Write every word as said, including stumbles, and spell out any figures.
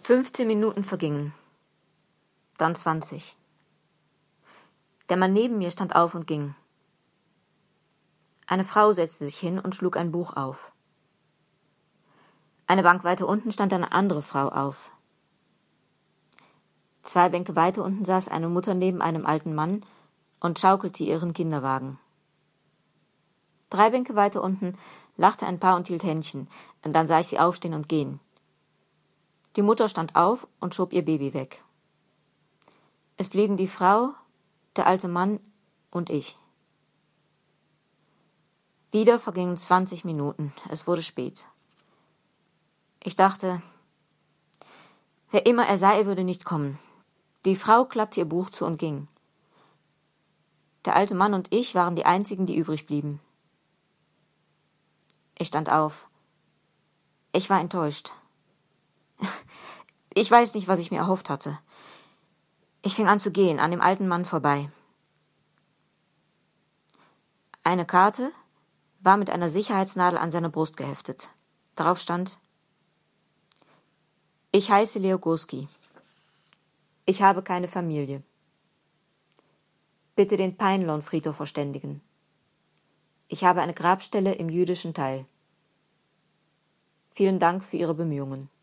Fünfzehn Minuten vergingen. Dann zwanzig. Der Mann neben mir stand auf und ging. Eine Frau setzte sich hin und schlug ein Buch auf. Eine Bank weiter unten stand eine andere Frau auf. Zwei Bänke weiter unten saß eine Mutter neben einem alten Mann und schaukelte ihren Kinderwagen. Drei Bänke weiter unten lachte ein Paar und hielt Händchen, und dann sah ich sie aufstehen und gehen. Die Mutter stand auf und schob ihr Baby weg. Es blieben die Frau, der alte Mann und ich. Wieder vergingen zwanzig Minuten. Es wurde spät. Ich dachte, wer immer er sei, er würde nicht kommen. Die Frau klappte ihr Buch zu und ging. Der alte Mann und ich waren die einzigen, die übrig blieben. Ich stand auf. Ich war enttäuscht. Ich weiß nicht, was ich mir erhofft hatte. Ich fing an zu gehen, an dem alten Mann vorbei. Eine Karte war mit einer Sicherheitsnadel an seine Brust geheftet. Darauf stand: Ich heiße Leo Gurski. Ich habe keine Familie. Bitte den Peinlohn-Friedhof verständigen. Ich habe eine Grabstelle im jüdischen Teil. Vielen Dank für Ihre Bemühungen.